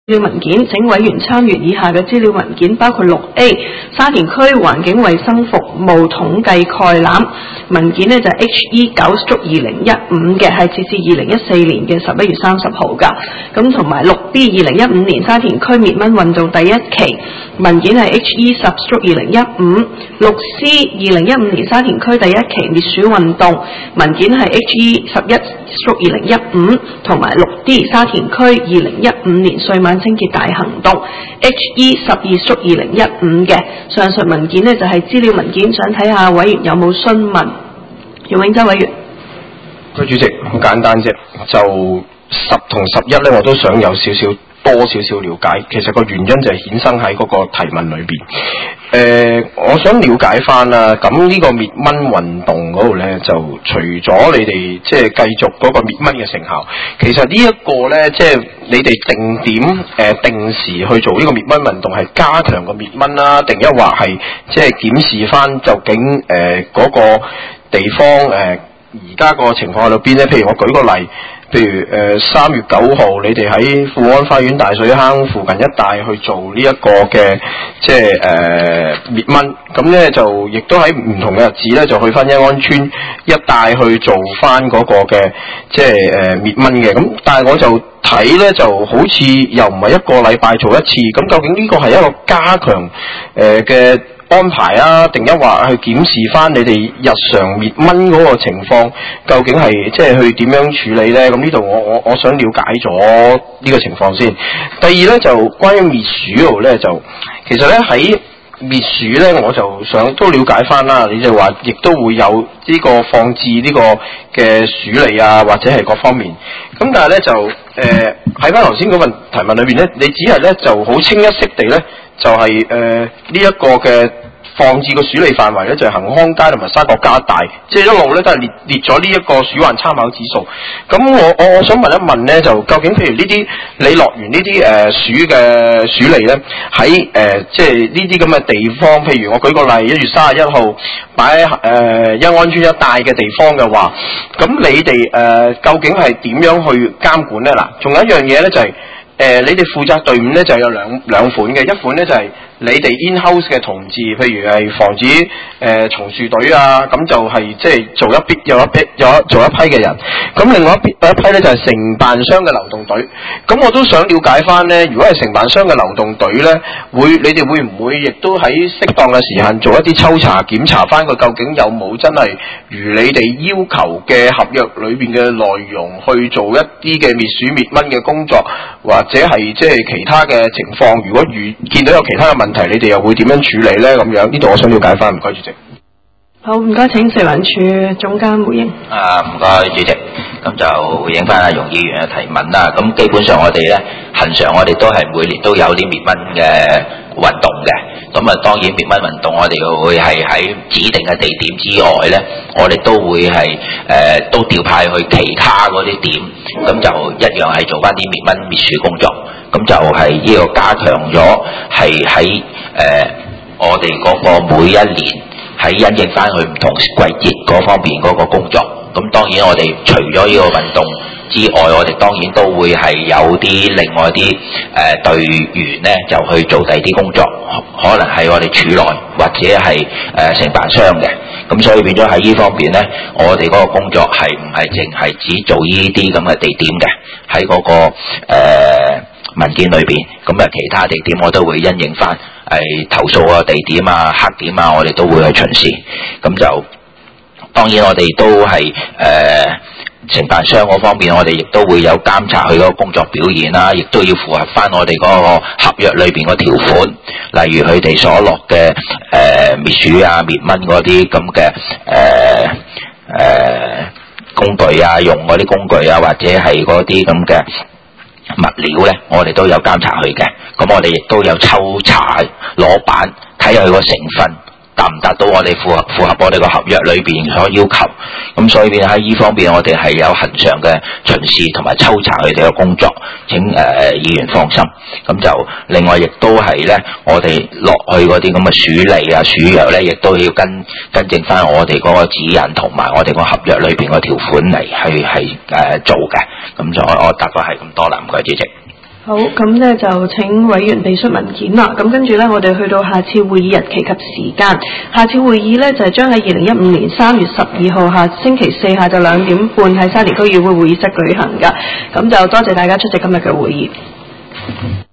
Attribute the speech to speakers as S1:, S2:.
S1: 資料文件，請委員參閱以下嘅資料文件，包括 6A 沙田區環境衛生服務統計概覽文件呢，就係 HE9/2015嘅，係截至2014年嘅11月30號㗎。咁同埋 6B 2015年沙田區滅蚊運動第一期文件係 HE10/2015， 6C 2015年沙田區第一期滅鼠運動文件係 HE11/2015， 同埋 6D 沙田區2015年歲晚清潔大行動 HE12/2015 嘅。上述文件呢，就係資料文件，想睇下委員有冇詢問。容永洲委員，
S2: 主席，好簡單啫，就10同11咧，我都想有多少少了解。其實個原因就係衍生喺嗰個提問裏邊。我想了解翻啦，咁呢個滅蚊運動嗰度咧，就除咗你哋即係繼續嗰個滅蚊嘅成效，其實呢一個咧，即係你哋定點定時去做呢個滅蚊運動，係加強個滅蚊啦，定抑或係即係檢視翻究竟嗰個地方而家個情況喺度邊咧？譬如我舉個例。譬如3月9號，你哋喺富安花園大水坑附近一帶去做呢一個嘅即係滅蚊，咁咧就亦都喺唔同嘅日子咧，就去翻欣安邨一帶去做翻嗰個嘅即係滅蚊嘅。咁但係我就睇咧，就好似又唔係一個禮拜做一次，咁究竟呢個係一個加強嘅安排啊，定一話去檢視翻你哋日常滅蚊嗰個情況，究竟係即係去點樣處理呢？咁呢度我想了解咗呢個情況先。第二呢，就關於滅鼠嗰度呢，就其實呢喺滅鼠呢，我就想都了解翻啦。你就話亦都會有呢個放置呢個嘅鼠餌啊，或者係各方面。咁但係呢，就喺翻頭先嗰份提問裏邊呢，你只係呢就好清一色地呢。就係呢一個嘅放置個鼠餌範圍咧，就係恒康街同埋沙角街一帶，即係一路咧都係列咗呢一個鼠患參考指數。咁我想問一問咧，就究竟譬如呢啲你落完呢啲鼠嘅鼠餌咧，喺即係呢啲咁嘅地方，譬如我舉個例，1月31號擺喺欣安邨一帶嘅地方嘅話，咁你哋究竟係點樣去監管咧？嗱，仲有一樣嘢咧就係。你哋負責隊伍咧就有兩款嘅，一款咧就係你哋 in-house 嘅同志，譬如係防止松樹隊啊，咁就係即係做一批嘅人。咁另外一批咧就係承辦商嘅流動隊。咁我都想了解翻咧，如果係承辦商嘅流動隊咧，你哋會唔會亦都喺適當嘅時間做一啲抽查檢查翻佢究竟有冇真係如你哋要求嘅合約裏邊嘅內容去做一啲嘅滅鼠滅蚊嘅工作，或者係即係其他嘅情況，如果見到有其他嘅問題，你哋又會點樣處理呢？咁樣呢度我想了解翻，唔該主席。
S1: 好，唔該，請食環署總監回應。
S3: 唔該主席，咁就回應翻阿容議員嘅提問啦。咁基本上我哋咧，恆常我哋都係每年都有啲滅蚊嘅運動嘅。咁啊，當然滅蚊運動我哋會係喺指定嘅地點之外咧，我哋都會係都調派去其他嗰啲點，咁就一樣係做翻啲滅蚊滅鼠工作。咁就係呢個加強咗係喺我哋嗰個每一年喺因應翻去唔同季節嗰方面嗰個工作。咁當然我哋除咗呢個運動之外，我哋當然都會係有啲另外啲隊員咧，就去做第二啲工作，可能係我哋處內或者係承辦商嘅。咁所以變咗喺呢方面咧，我哋嗰個工作係唔係淨係只做呢啲咁嘅地點嘅？喺嗰個文件裏邊，咁啊其他地點我都會因應翻投訴啊地點啊黑點啊，我哋都會去巡視。咁就當然我哋都係承辦商嗰方面，我哋亦都會有監察佢嗰個工作表現啦，亦都要符合翻我哋嗰個合約裏邊個條款，例如佢哋所落嘅滅鼠啊滅蚊嗰啲咁嘅工具啊，用嗰啲工具啊，或者係嗰啲咁嘅物料咧，我哋都有監察佢嘅。咁我哋亦都有抽查攞版，睇下佢個成分達唔達到我哋符合我哋個合約裏邊所要求。咁所以喺呢方面我哋係有恆常嘅巡視同埋抽查佢哋嘅工作，請議員放心。咁就另外亦都係咧，我哋落去嗰啲咁嘅鼠餌啊鼠藥咧，亦都要跟正翻我哋嗰個指引同埋我哋個合約裏邊個條款嚟去做嘅。咁就我答案係咁多啦，唔該主席。
S1: 好，咁咧就請委員備出文件啦。咁跟住咧，我哋去到下次會議日期及時間。下次會議咧就係將喺2015年3月12號下星期四下晝2點半喺沙田區議會會議室舉行㗎。咁就多謝大家出席今日嘅會議。